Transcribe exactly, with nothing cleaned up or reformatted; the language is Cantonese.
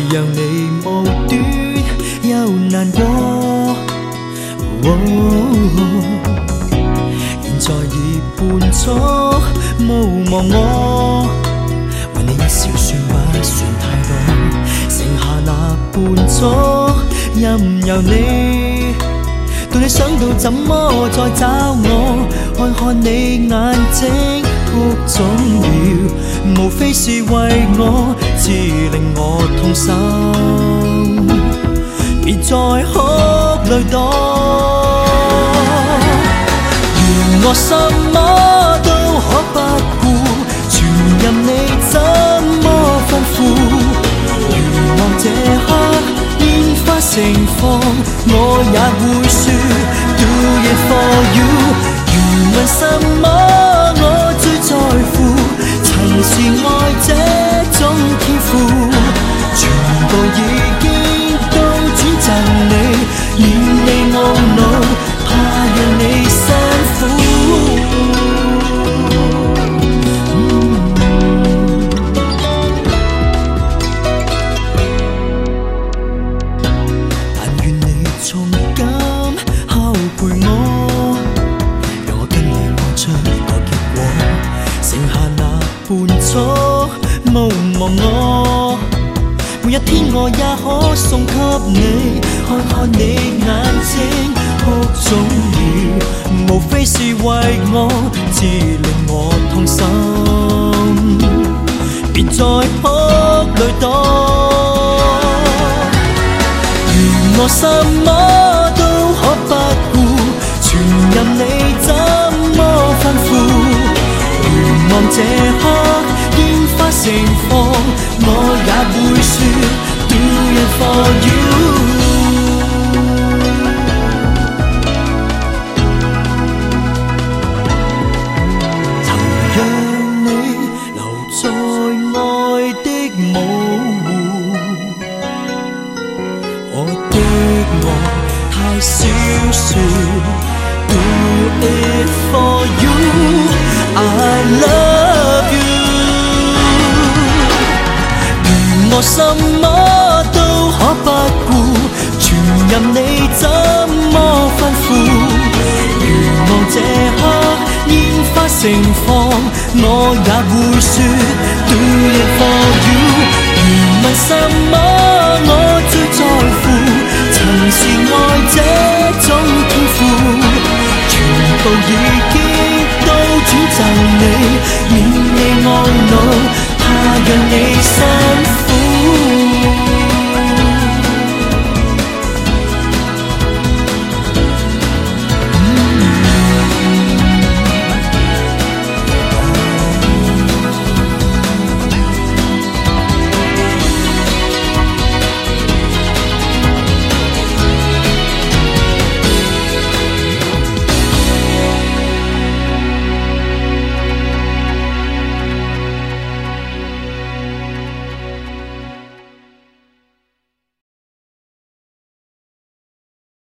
让你無端又難過。哦，現在已半足，無忘我，為你一笑算不算太多，剩下那半足，任由你。到你想到怎麼再找我，看看你眼睛哭腫了，無非是為我，只令我痛心。別再哭淚多，願我什麼都可不顧，全任你怎麼吩咐。如望這刻煙花盛放，我也會說 Do it for you。 願問什麼我最在乎，曾是愛這種天賦，全部已經都轉贈你，免你懊惱，怕讓你辛苦。無忘我，每一天我也可送給你，看看你眼睛哭腫了，無非是為我，只令我痛心。別再哭淚多，願我什麼都可不顧，全任你怎麼吩咐。願望這刻煙花盛放，我也會說 Do it for you。 曾讓你留在愛的模糊，我的愛太少說 Do it for you。 I love you。 願我什麼都可不顧，全任你怎麼吩咐。如望這刻煙花盛放，我也會說 Do it for you。 如問什麼我最在乎，曾是愛這種天賦，全部已經都轉贈你，免你懊惱，怕讓你辛苦。